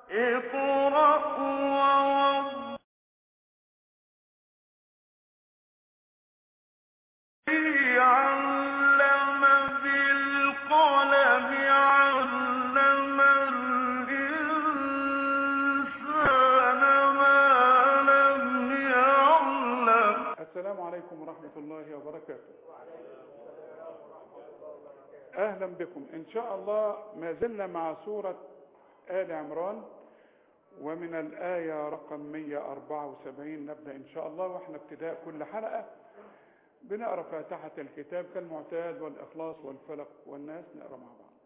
اقرأ وربك علم بالقلم علم الإنسان ما لم يعلم. السلام عليكم ورحمة الله وبركاته. أهلا بكم إن شاء الله. ما زلنا مع سورة آل عمران، ومن الآية رقم 174 نبدأ إن شاء الله. وإحنا ابتداء كل حلقة بنقرأ فاتحة الكتاب كالمعتاد، والإخلاص والفلق والناس، نقرأ مع بعض.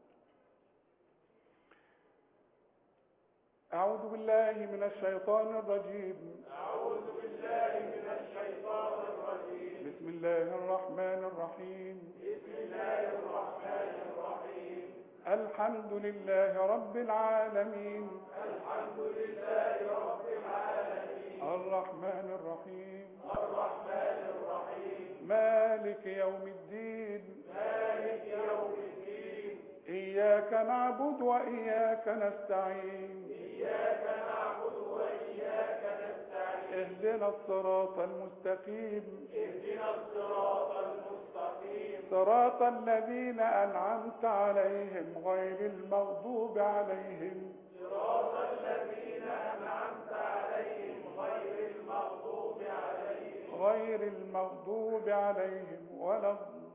أعوذ بالله من الشيطان الرجيم. أعوذ بالله من الشيطان الرجيم. بسم الله الرحمن الرحيم. بسم الله الرحمن الرحيم. الحمد لله رب العالمين. الحمد لله رب العالمين. الرحمن الرحيم. الرحمن الرحيم. مالك يوم الدين. مالك يوم الدين. إياك نعبد وإياك نستعين. إياك نعبد وإياك نستعين. اهدنا الصراط المستقيم. اهدنا الصراط المستقيم. صراط الذين أنعمت عليهم غير المغضوب عليهم. صراط الذين أنعمت عليهم غير المغضوب عليهم. غير المغضوب عليهم ولا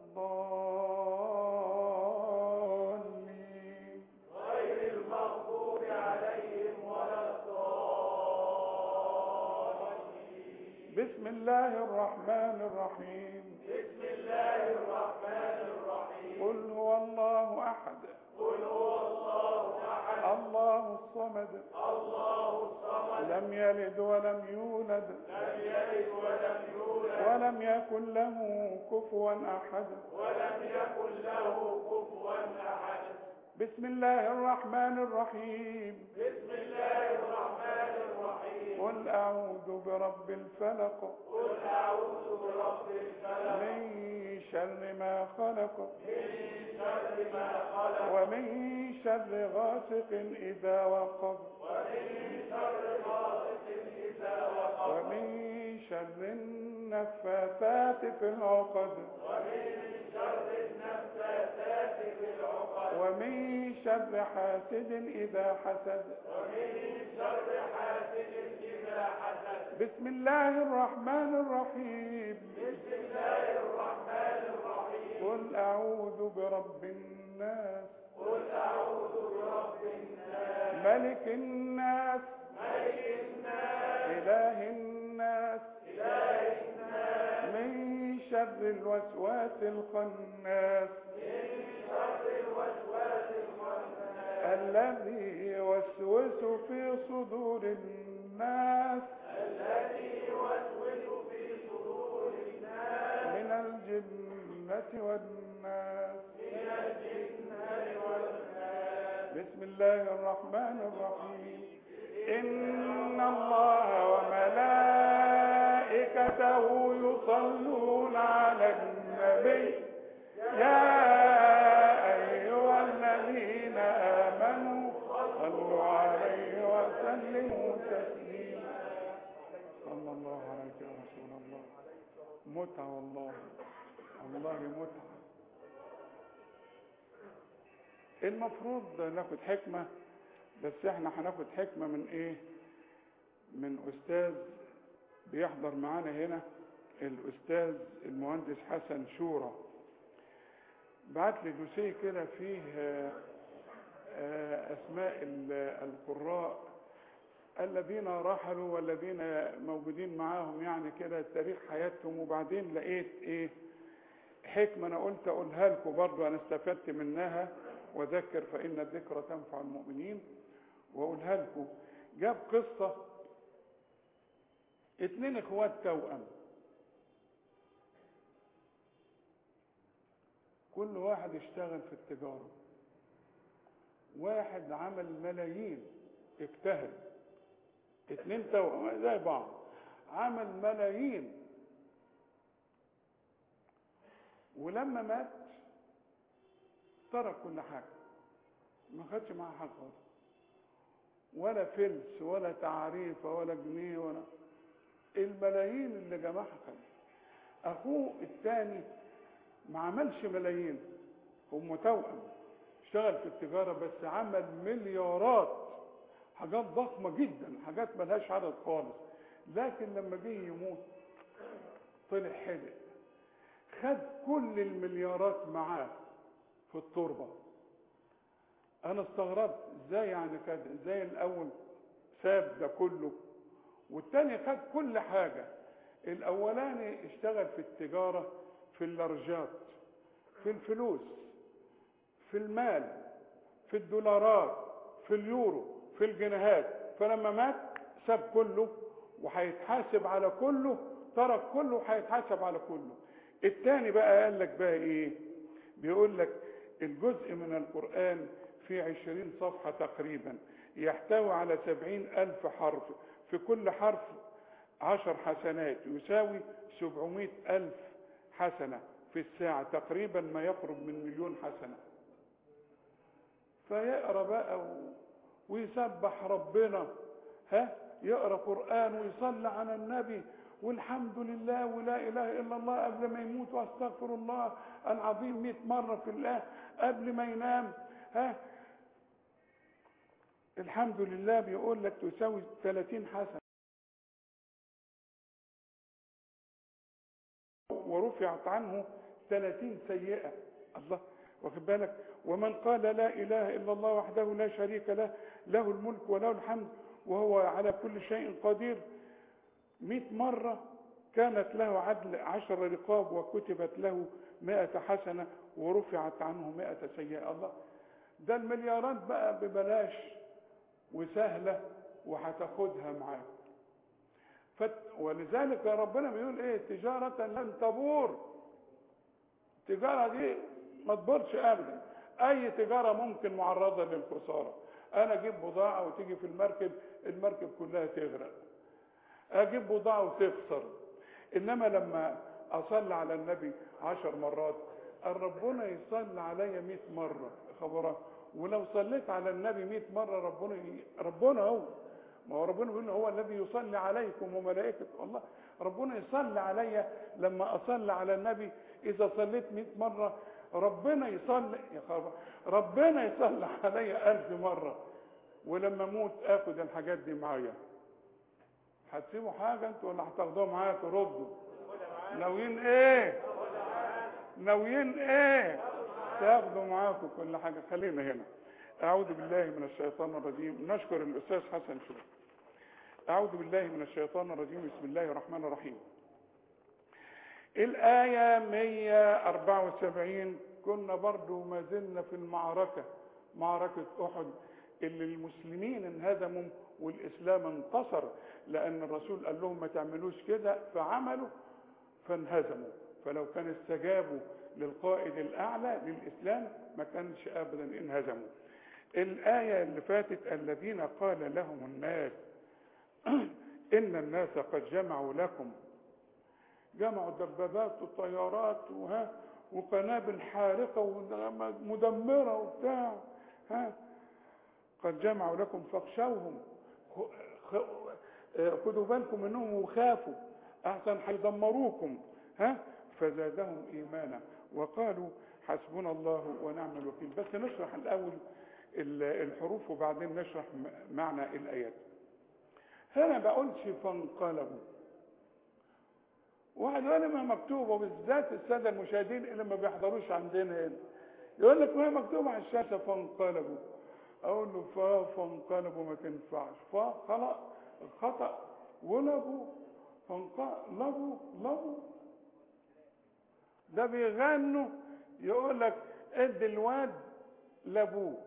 الضالين. غير المغضوب عليهم ولا الضالين. بسم الله الرحمن الرحيم. بسم الله الرحمن الرحيم. قل هو الله أحد. قل هو الله أحد. الله الصمد. الله الصمد. لم يلد ولم يولد. لم يلد ولم يولد. ولم يكن له كفوا أحد. ولم يكن له كفوا أحد. بسم الله الرحمن الرحيم. بسم الله الرحمن الرحيم. قل أعوذ برب الفلق. قل أعوذ برب الفلق. من شر ما خلق. من شر ما خلق. ومن شر غاسق إذا وقب. ومن شر غاسق إذا وقب. ومن شر النفاثات في العقد. ومن شر النفاثات في العقد. ومن شر حاسد إذا حسد. ومن شر حاسد إذا حسد. بسم الله الرحمن الرحيم. بسم الله الرحمن الرحيم. قل أعوذ برب الناس. قل أعوذ برب الناس. ملك الناس. ملك الناس. إله الناس. إله الناس. من شر الوسواس الخناس. من شر الوسواس الخناس. الذي يوسوس في صدور الناس. الذي يوسوس في صدور الناس. من الجنة والناس. من الجنة والناس. بسم الله الرحمن الرحيم. إن الله وملائكته يصلون على النبي يا أيها الذين آمنوا صلوا عليه وسلموا تسليما. صلى الله عليك يا رسول الله. متعة والله، والله متعة. المفروض ناخد حكمة، بس احنا هناخد حكمة من ايه؟ من استاذ بيحضر معانا هنا، الاستاذ المهندس حسن شورى. بعت لي دوسيه كده فيه اسماء القراء الذين رحلوا والذين موجودين معاهم، يعني كده تاريخ حياتهم. وبعدين لقيت ايه حكمة انا قلت اقولها لكم برضو، انا استفدت منها. وذكر فإن الذكرى تنفع المؤمنين، وأقولها لكم. جاب قصة 2 إخوات توأم، كل واحد اشتغل في التجارة. واحد عمل ملايين، اجتهد. 2 توأم زي بعض، عمل ملايين. ولما مات ترك كل حاجة، ما خدش معاه حاجة خالص. ولا فلس ولا تعريفة ولا جنيه ولا الملايين اللي جمعها خد. اخوه الثاني ما عملش ملايين، هم توأم، اشتغل في التجارة بس عمل مليارات، حاجات ضخمة جدا، حاجات ملهاش عدد خالص. لكن لما جه يموت طلع حدق، خد كل المليارات معاه في التربة. انا استغربت ازاي يعني كده، ازاي الاول ساب ده كله والتاني خد كل حاجة. الاولاني اشتغل في التجارة، في اللارجات، في الفلوس، في المال، في الدولارات، في اليورو، في الجنيهات. فلما مات ساب كله وهيتحاسب على كله، ترك كله وهيتحاسب على كله. التاني بقى قال لك بقى ايه؟ بيقول لك الجزء من القرآن في 20 صفحة تقريبا، يحتوي على 70,000 حرف، في كل حرف 10 حسنات، يساوي 700,000 حسنة في الساعة، تقريبا ما يقرب من 1,000,000 حسنة. فيقرأ بقى ويسبح ربنا، يقرأ قرآن ويصلي على النبي والحمد لله ولا إله إلا الله قبل ما يموت، واستغفر الله العظيم 100 مرة في الله قبل ما ينام. الحمد لله بيقول لك تساوي 30 حسنة، ورفعت عنه 30 سيئة. الله، واخد بالك؟ ومن قال لا إله إلا الله وحده لا شريك له، له الملك وله الحمد وهو على كل شيء قدير، 100 مرة كانت له عدل 10 رقاب، وكتبت له 100 حسنة، ورفعت عنه 100 سيئة. الله، ده المليارات بقى ببلاش وسهلة وهتاخدها معاك. ولذلك ربنا بيقول ايه؟ تجارة لن تبور. التجارة دي ما تبورش ابدا. اي تجارة ممكن معرضة للخسارة. انا اجيب بضاعة وتيجي في المركب كلها تغرق، اجيب بضاعة وتخسر. انما لما اصلي على النبي 10 مرات، ربنا يصلي عليا 100 مرة خبرك. ولو صليت على النبي 100 مرة ربنا هو، ما هو ربنا بيقول هو الذي يصلي عليكم وملائكته. الله، ربنا يصلي عليا لما اصلي على النبي. اذا صليت 100 مرة ربنا يصلي، يا خبر، ربنا يصلي عليا 1000 مرة. ولما اموت اخد الحاجات دي معايا. هتسيبوا حاجة انتوا ولا هتاخدوها معايا تردوا؟ ناويين ايه؟ ناويين ايه؟ تاخدوا معاكم كل حاجة. خلينا هنا. أعوذ بالله من الشيطان الرجيم. نشكر الأستاذ حسن شكرا. أعوذ بالله من الشيطان الرجيم. بسم الله الرحمن الرحيم. الآية 174. كنا برضو ما زلنا في المعركة، معركة أحد، اللي المسلمين انهزموا والإسلام انتصر، لأن الرسول قال لهم ما تعملوش كده فعملوا فانهزموا. فلو كان استجابوا للقائد الأعلى للإسلام ما كانش أبدا انهزموا. الآية اللي فاتت الذين قال لهم الناس إن الناس قد جمعوا لكم، جمعوا دبابات وطيارات وقنابل حارقة ومدمرة وبتاع، قد جمعوا لكم فاخشوهم، خدوا بالكم منهم وخافوا أحسن هيدمروكم. فزادهم إيمانا وقالوا حسبنا الله ونعم الوكيل. بس نشرح الأول الحروف وبعدين نشرح معنى الآيات. هنا بقولش فانقلبوا. واحد يقول ما مكتوبة، بالذات السادة المشاهدين اللي ما بيحضروش عندنا هنا يقول لك ما مكتوبة على الشاشة فانقلبوا. أقول له فانقلبوا ما تنفعش. خلاص خطأ. ولبوا فانقلبوا لبوا. ده بيغنوا يقول لك ادي الواد لابوه،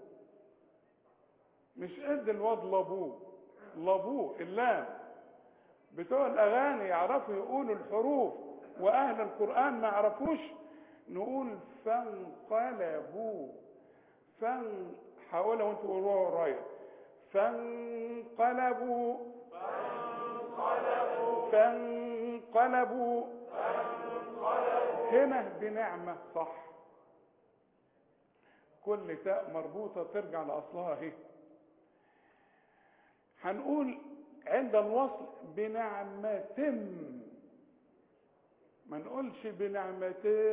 مش ادي الواد لابوه. لابوه اللام. بتوع الاغاني يعرفوا يقولوا الحروف واهل القرآن ما يعرفوش. نقول فانقلبوا. حاولوا وانتوا قولوها ورايا. فانقلبوا فانقلبوا. هنا بنعمة صح. كل تاء مربوطة ترجع لأصلها اهي. هنقول عند الوصل بنعمة، ما نقولش بنعمة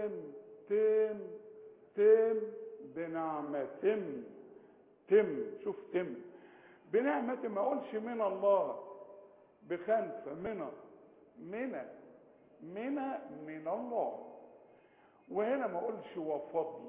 تم بنعمة شوف بنعمة، ما اقولش من الله بخنفة من الله. وهنا ما اقولش وفضل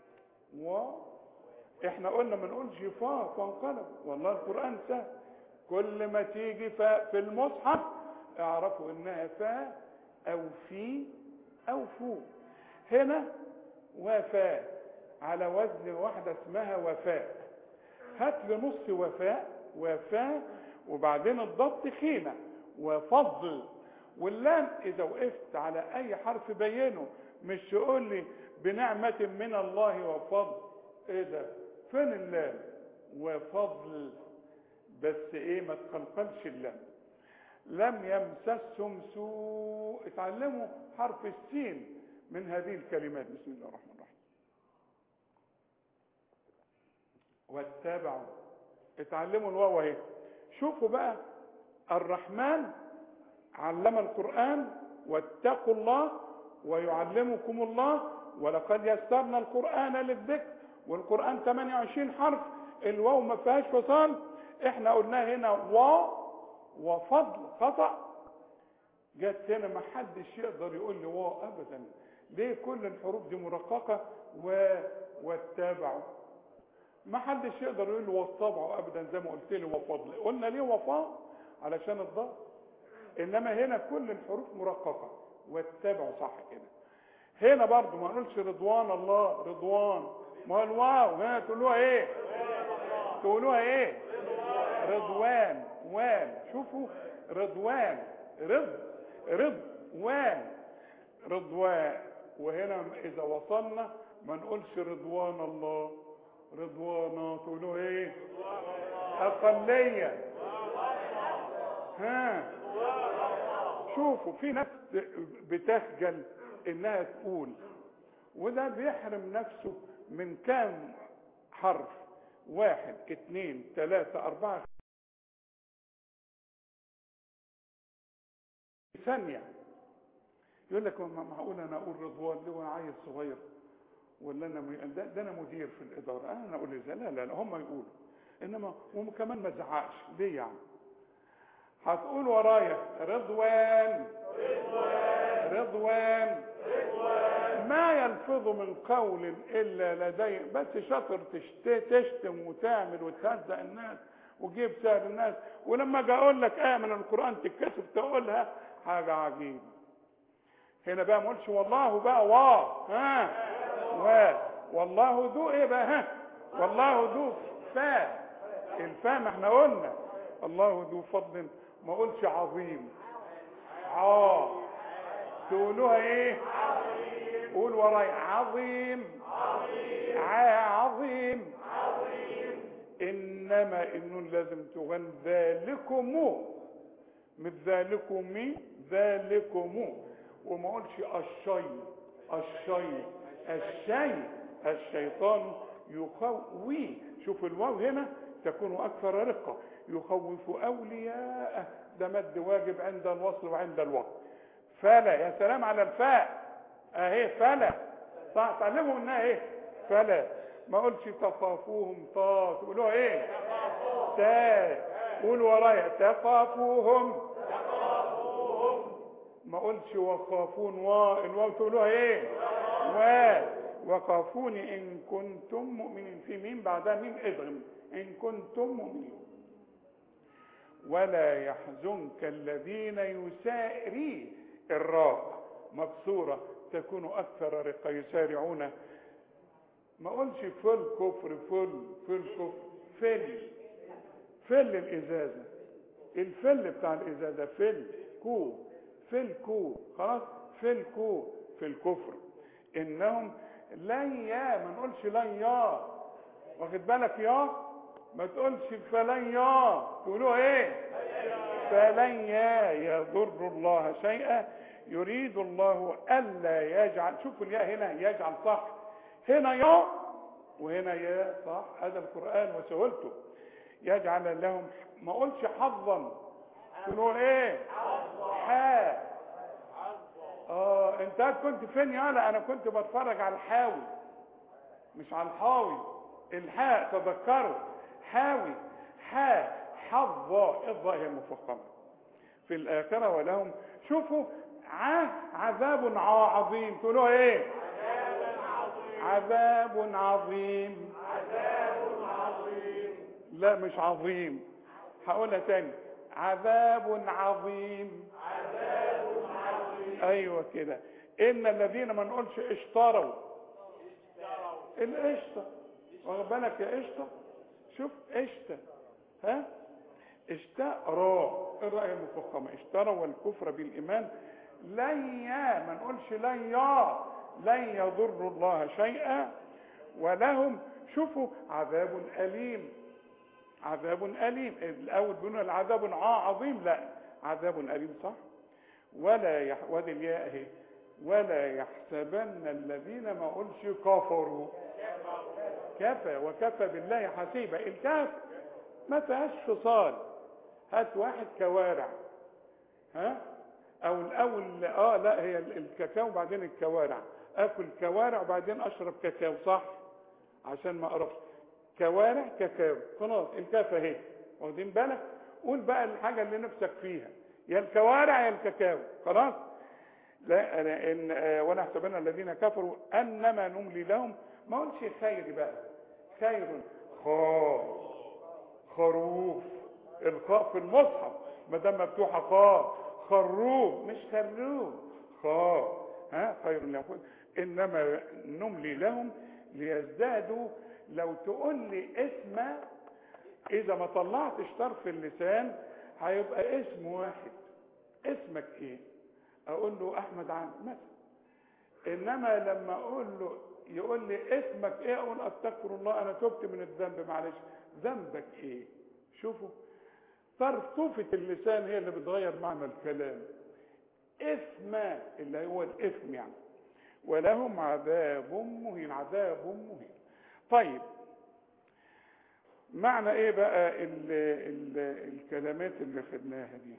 احنا قلنا ما نقولش فانقلب. والله القرآن سهل، كل ما تيجي فاء في المصحف اعرفوا انها فاء او في او فو. هنا وفاء على وزن واحدة اسمها وفاء، هات لنص وفاء وبعدين الضبط خيمة وفضل. واللام اذا وقفت على اي حرف بينه، مش تقول لي بنعمة من الله وفضل. ايه ده؟ فين اللام؟ وفضل بس ايه، ما تقلقلش اللام. لم يمسسهم سوء. اتعلموا حرف السين من هذه الكلمات. بسم الله الرحمن الرحيم. واتبعوا، اتعلموا الواو اهي. شوفوا بقى، الرحمن علم القرآن، واتقوا الله ويعلمكم الله، ولقد يسرنا القرآن للذكر. والقرآن 28 حرف، الواو ما فيهاش فصال. احنا قلنا هنا وفضل خطأ. جت هنا ما حدش يقدر يقول لي واو ابدا. ليه؟ كل الحروف دي مرققة. واتبعوا، ما حدش يقدر يقول لي واتبعوا ابدا زي ما قلت لي وفضل. قلنا ليه وفاء؟ علشان الضغط. انما هنا كل الحروف مرققة. واتبعوا صح كده. هنا برضو ما نقولش رضوان الله، رضوان، ما الواو هنا تقولوها ايه؟ رضوان وان. شوفوا، رضوان رضوان. وهنا اذا وصلنا ما نقولش رضوان الله، رضوانا، تقولوا ايه؟ اقلية. ها، شوفوا في ناس بتخجل انها تقول، وده بيحرم نفسه من كام حرف؟ 1 2 3 4 ثانية. يقول لك معقول انا اقول رضوان ليه وانا عيل صغير؟ ولا انا ده انا مدير في الاداره، انا اقول ازاي؟ لا هم يقولوا. انما وكمان ما زعقش ليه يعني؟ هتقول ورايا رضوان. ما يلفظ من قول الا لدي. بس شاطر تشتم وتعمل وتهزق الناس وتجيب سهل الناس، ولما اجي اقول لك ايه من القران تتكسف تقولها، حاجه عجيبه. هنا بقى ما اقولش والله بقى والله ذو ايه بقى؟ والله ذو فاء. الفاء ما احنا قلنا الله ذو فضل. ما اقولش عظيم. تقولوها ايه؟ قول ورايا عظيم. انما النون لازم تغن ذلكم، مش ذلكم. وما اقولش الشيطان يخوي. شوف الواو هنا تكون اكثر رقة. يخوف اولياءه، ده مد واجب عند الوصل وعند الوقت. فلا، يا سلام على الفاء اهي، فلا صح. تعلموا انها ايه؟ فلا. ما اقولش تخافوهم تقولوها ايه؟ قول ورايا تخافوهم. ما اقولش وخافون الواو تقولوها ايه؟ وخافوني ان كنتم مؤمنين. في ميم بعدها ميم ادغم، ان كنتم مؤمنين. ولا يحزنك الذين يساري. الراء مكسورة تكون اكثر رقة. يسارعون. ما اقولش في الكفر فل الازازة. الفل بتاع الازازة في الكو خلاص. في الكفر. انهم لن ما نقولش لن واخد بالك ما تقولش فلن تقولوا ايه؟ فلن يضر الله شيئا يريد الله الا يجعل. شوفوا الياء هنا يجعل صح، هنا وهنا صح. هذا القرآن وسهولته. يجعل لهم ما اقولش حظا، تقول ايه؟ حاء. انت كنت فين يالا؟ انا كنت بتفرج على الحاوي مش على الحاوي. الحاء تذكروا، حاوي حاء حظا، الظاء هي المفخمه في الاخره. ولهم شوفوا عذاب عظيم، تقولوا ايه؟ عذاب عظيم. عذاب عظيم. لا مش عظيم، هقولها تاني، عذاب عظيم. عذاب عظيم. ايوه كده. ان الذين، ما نقولش اشتروا، القشطه، واخد بالك يا قشطه؟ شوف قشطه، ها؟ اشتروا، الراء المفخمه، اشتروا والكفر بالايمان. ما نقولش لن يضروا الله شيئا، ولهم شوفوا عذاب اليم. عذاب اليم الاول بيقولوا العذاب عظيم، لا عذاب اليم صح. وادي الياء اهي، ولا يحسبن الذين، ما اقولش كفروا، كفى وكفى بالله حسيبا. الكاف ما فيهاش فصال، هات واحد كوارع، ها؟ او الاول لا هي الكاكاو وبعدين الكوارع، اكل كوارع وبعدين اشرب كاكاو صح، عشان ما اقربش. كوارع كاكاو، خلاص الكاف اهي، واخدين بالك؟ قول بقى الحاجه اللي نفسك فيها، يا الكوارع يا الكاكاو، خلاص. لا ان ولا يحسبن الذين كفروا انما نملي لهم، ما قلش خير بقى، خير خروف، الخاء في المصحف ما دام مفتوحه خروف مش خروف، خير لهم. انما نملي لهم ليزدادوا. لو تقول لي اسم، اذا ما طلعتش طرف اللسان هيبقى اسم واحد. اسمك ايه؟ اقول له احمد عامر مثلا. انما لما اقول له يقول لي اسمك ايه، اقول استغفر الله انا تبت من الذنب، معلش ذنبك ايه؟ شوفوا طرطوفة اللسان هي اللي بتغير معنى الكلام. اسم اللي هو الاثم يعني. ولهم عذاب مهين، عذاب مهين. طيب معنى ايه بقى الكلمات اللي خدناها دي؟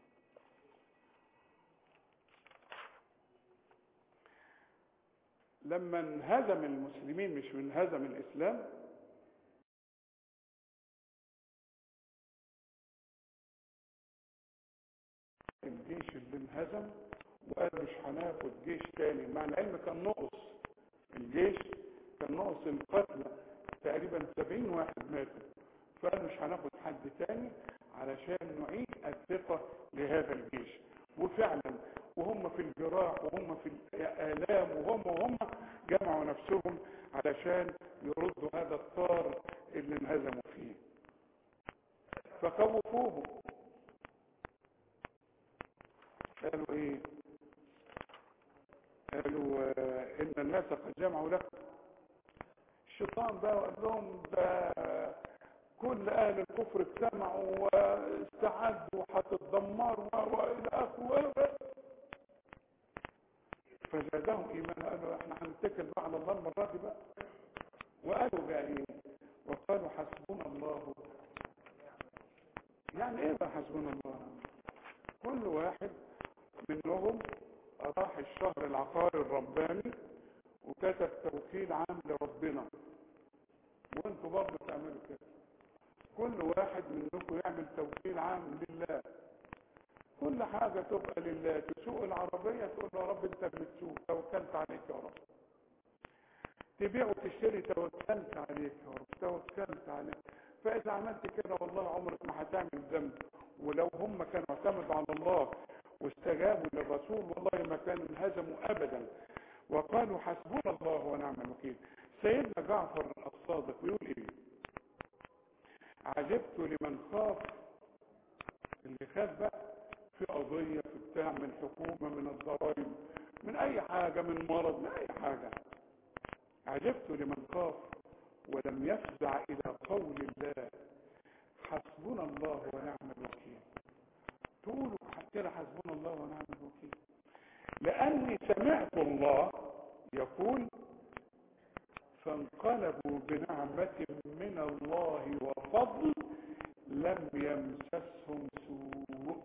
لما انهزم المسلمين، مش من هزم الاسلام، الجيش اللي انهزم وقال مش هناخد جيش تاني، مع العلم كان نقص الجيش، كان نقص القتلى تقريبا 70 واحد ماتوا، فقال مش هناخد حد تاني علشان نعيد الثقة لهذا الجيش. وفعلا وهم في الجراح وهم في الآلام وهم جمعوا نفسهم علشان يردوا هذا الطار اللي انهزموا فيه. فخوفوهم، قالوا ايه؟ قالوا ان الناس قد جمعوا لكم. الشيطان بقى وقال لهم ده كل اهل الكفر اجتمعوا واستعدوا هتتدمروا والى اخره، فزادهم ايمانا. قالوا احنا هنتكل بقى على الله المره دي بقى. وقالوا بقى ايه؟ وقالوا حسبنا الله. يعني ايه بقى حسبنا الله؟ كل واحد منهم راح الشهر العقاري الرباني وكتب توكيل عام لربنا، وانتوا برضه تعملوا كده. كل واحد منكم يعمل توكيل عام لله، كل حاجة تبقى لله. تسوق العربية تقول له يا رب انت بتسوق، توكلت عليك يا رب. تبيع وتشتري توكلت عليك يا رب، توكلت عليك. فإذا عملت كده والله عمرك ما هتعمل ذنب. ولو هم كانوا اعتمدوا على الله واستجابوا للرسول والله ما كانوا انهزموا أبدا. وقالوا حسبنا الله ونعم الوكيل. سيدنا جعفر الصادق يقول ايه؟ عجبت لمن خاف، اللي خاف بقى في قضية في بتاع من حكومة، من الضرائب، من اي حاجة، من مرض، من اي حاجة. عجبت لمن خاف ولم يفزع الى قول الله حسبنا الله ونعم الوكيل. تقولوا كده حسبنا الله ونعم الوكيل، لاني سمعت الله يقول فانقلبوا بنعمة من الله وفضل لم يمسسهم سوء.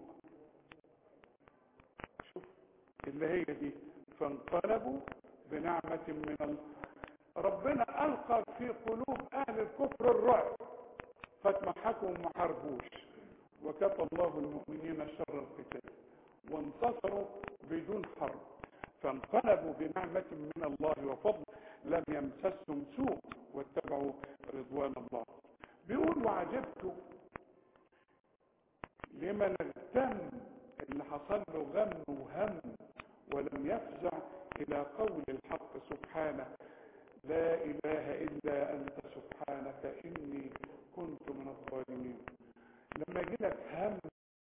شوف اللي هي دي، فانقلبوا بنعمة من الله. ربنا ألقى في قلوب أهل الكفر الرعب فتمحكوا وما حاربوش، وكفى الله المؤمنين شر القتال وانتصروا بدون حرب. فانقلبوا بنعمة من الله وفضل لم يمسسهم سوء واتبعوا رضوان الله. بيقول وعجبت لمن اغتم، اللي حصل له غم وهم ولم يفزع إلى قول الحق سبحانه لا إله إلا أنت سبحانك إني كنت من الظالمين. لما يجي لك هم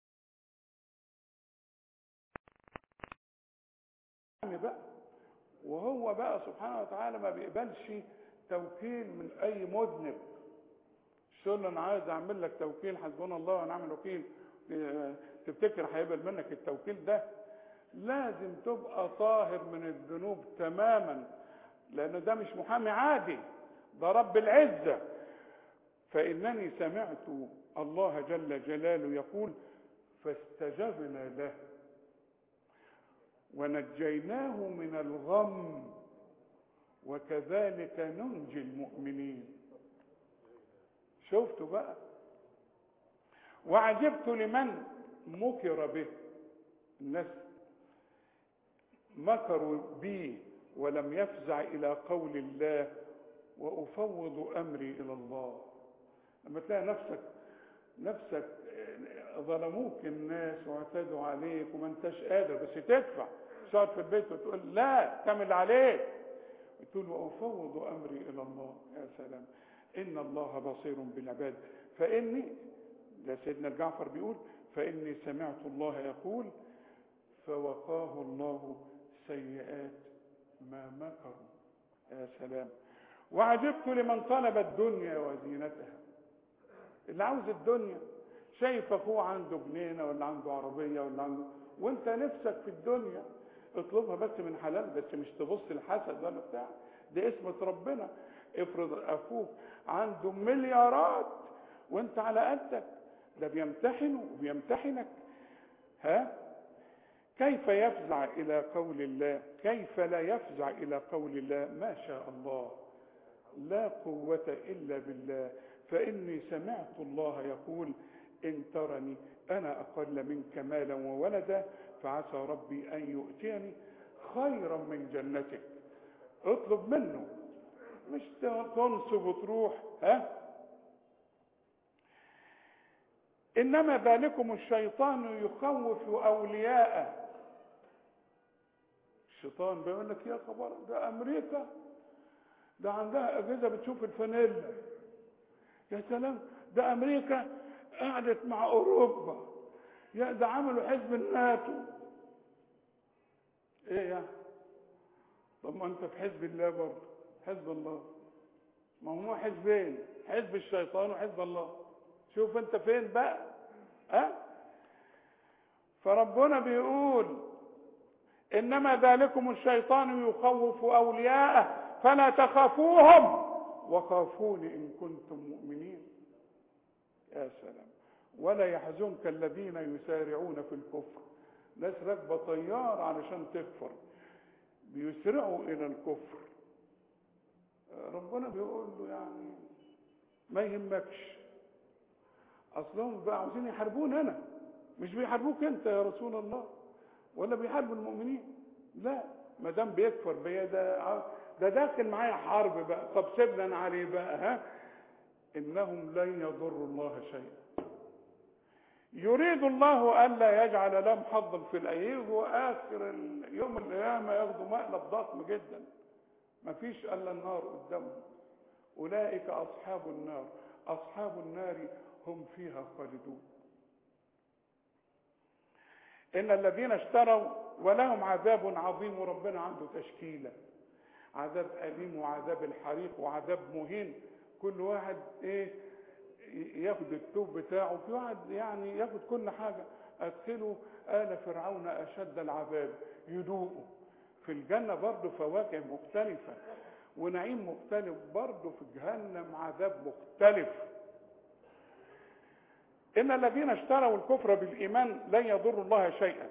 بقى، وهو بقى سبحانه وتعالى ما بيقبلش توكيل من أي مذنب. شو اللي أنا عايز أعمل لك توكيل حسبنا الله ونعم الوكيل، تفتكر هيقبل منك التوكيل ده؟ لازم تبقى طاهر من الذنوب تماما، لأن ده مش محامي عادي، ده رب العزة. فإنني سمعت الله جل جلاله يقول فاستجبنا له ونجيناه من الغم وكذلك ننجي المؤمنين. شفتوا بقى؟ وعجبت لمن مكر به، الناس مكروا بي ولم يفزع إلى قول الله وأفوض أمري إلى الله. لما تلاقي نفسك ظلموك الناس واعتدوا عليك وما انتش قادر، بس تدفع تقعد في البيت وتقول لا تعمل عليك، تقول وأفوض أمري إلى الله. يا سلام، إن الله بصير بالعباد. فإني، ده سيدنا الجعفر بيقول فإني سمعت الله يقول فوقاه الله سيئات ما مكروا. يا سلام. وعجبت لمن طلب الدنيا وزينتها، اللي عاوز الدنيا، شايف اخوه عنده جنينه ولا عنده عربيه ولا عنده، وانت نفسك في الدنيا، اطلبها بس من حلال، بس مش تبص الحسد ولا بتاع، دي اسمة ربنا. افرض اخوك عنده مليارات وانت على قدك، ده بيمتحنه وبيمتحنك. ها؟ كيف يفزع الى قول الله؟ كيف لا يفزع الى قول الله؟ ما شاء الله لا قوة الا بالله. فاني سمعت الله يقول ان ترني انا اقل منك مالا وولدا فعسى ربي ان يؤتيني خيرا من جنتك. اطلب منه، مش تنصب وتروح. ها؟ انما ذلكم الشيطان يخوف اولياءه. الشيطان بيقول لك يا خبر، ده امريكا ده عندها اجهزه بتشوف الفانيلا، يا سلام، ده امريكا قعدت مع اوروبا، يا ده عملوا حزب الناتو. ايه يعني؟ طب ما انت في حزب الله برضه، حزب الله، ما هو حزبين، حزب الشيطان وحزب الله. شوف انت فين بقى. فربنا بيقول انما ذلكم الشيطان يخوف اولياءه فلا تخافوهم وخافوني ان كنتم مؤمنين. يا سلام. ولا يحزنك الذين يسارعون في الكفر، ناس راكبه طيار علشان تكفر، بيسرعوا الى الكفر. ربنا بيقول له يعني ما يهمكش، اصلهم بقى عاوزين يحاربون، انا مش بيحاربوك انت يا رسول الله ولا بيحاربوا المؤمنين، لا، ما دام بيكفر بيا ده داخل معايا حرب بقى، طب سيبنا انا عليه بقى. ها؟ انهم لن يضروا الله شيئا يريد الله الا يجعل لهم حظا في الايام، واخر يوم القيامه ياخدوا مقلب ضخم جدا، ما فيش الا النار قدامهم. اولئك اصحاب النار، اصحاب النار هم فيها خالدون. ان الذين اشتروا ولهم عذاب عظيم، وربنا عنده تشكيله، عذاب اليم وعذاب الحريق وعذاب مهين. كل واحد ايه ياخد التوب بتاعه، في واحد يعني ياخد كل حاجه. ادخلوا آل فرعون اشد العذاب يذوقوا. في الجنه برضه فواكه مختلفه ونعيم مختلف، برضه في جهنم عذاب مختلف. إن الذين اشتروا الكفر بالإيمان لن يضروا الله شيئا.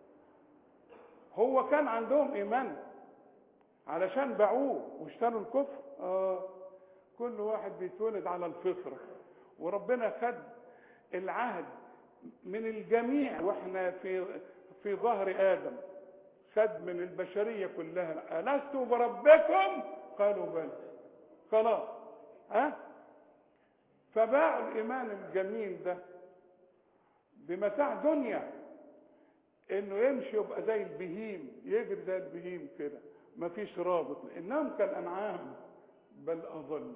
هو كان عندهم إيمان علشان باعوه واشتروا الكفر. كل واحد بيتولد على الفطرة، وربنا خد العهد من الجميع واحنا في ظهر آدم، خد من البشرية كلها. ألست بربكم؟ قالوا بلى. خلاص. فباعوا الإيمان الجميل ده بمتاع دنيا، إنه يمشي يبقى زي البهيم، يجري زي البهيم كده، مفيش رابط، إنهم كالأنعام بل أضل.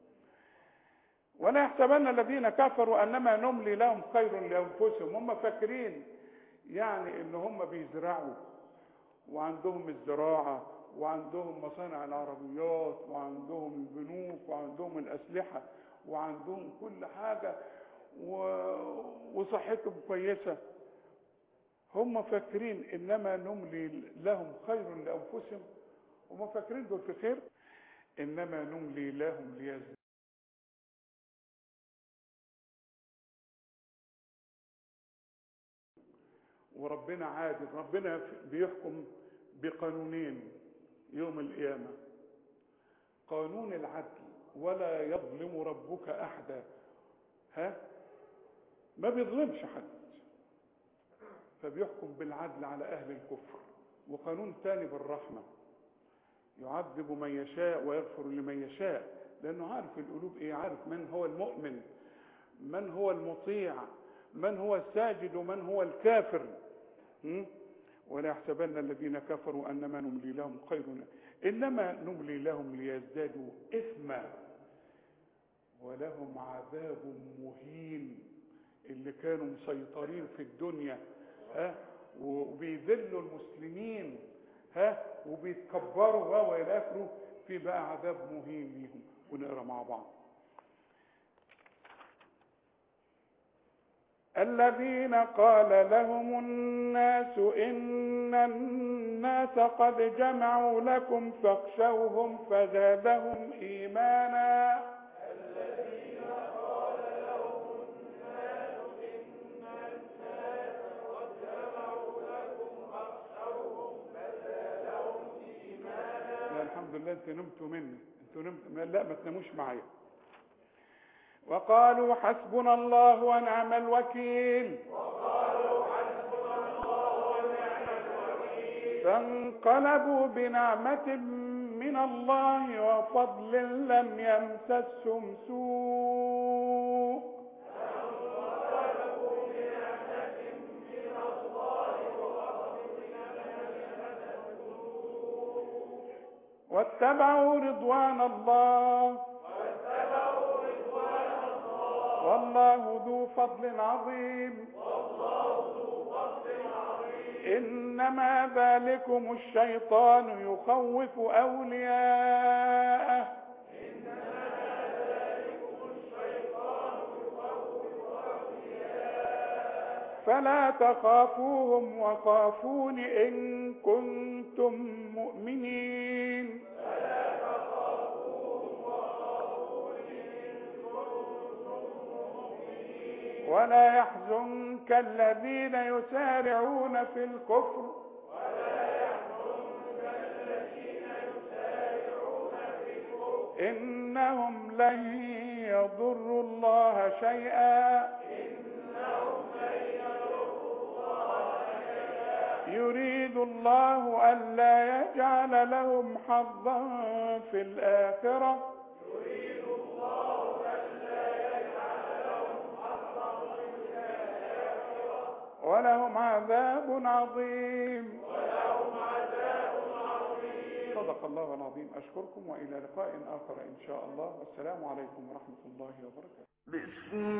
ولا يحسبن الذين كفروا أنما نملي لهم خير لأنفسهم. هم فاكرين يعني إن هم بيزرعوا وعندهم الزراعة وعندهم مصانع العربيات وعندهم البنوك وعندهم الأسلحة وعندهم كل حاجة وصحتهم كويسة. هم فاكرين إنما نملي لهم خير لأنفسهم. هم فاكرين دول في خير. إنما نملي لهم ليزدادوا. وربنا عادل، ربنا بيحكم بقانونين يوم القيامة: قانون العدل، ولا يظلم ربك أحدا. ما بيظلمش حد، فبيحكم بالعدل على أهل الكفر. وقانون تاني بالرحمة، يعذب من يشاء ويغفر لمن يشاء، لأنه عارف القلوب إيه، عارف من هو المؤمن، من هو المطيع، من هو الساجد ومن هو الكافر. ولا يحسبن الذين كفروا أنما نملي لهم خير، إنما نملي لهم ليزدادوا إثما ولهم عذاب مهين. اللي كانوا مسيطرين في الدنيا وبيذلوا المسلمين وبيتكبروا والى اخره، في بقى عذاب مهين ليهم. ونقرا مع بعض: الذين قال لهم الناس إن الناس قد جمعوا لكم فاخشوهم فزادهم إيمانا. الذين قال لهم الناس إن الناس قد جمعوا لكم فاخشوهم فزادهم إيمانا. لا الحمد لله انتوا نمتوا مني، انتوا نمتوا. لا ما تناموش معايا. وقالوا حسبنا الله ونعم الوكيل. فانقلبوا بنعمة من الله وفضل لم يمسسهم سوء واتبعوا رضوان الله والله ذو فضل عظيم. إنما ذلكم الشيطان يخوف أولياءه فلا تخافوهم وخافون إن كنتم مؤمنين. ولا يحزنك الذين يسارعون في الكفر إنهم لن يضروا الله شيئا يريد الله ألا يجعل لهم حظا في الآخرة ولهم عذاب عظيم. صدق الله العظيم. أشكركم وإلى لقاء آخر إن شاء الله، والسلام عليكم ورحمة الله وبركاته. بسم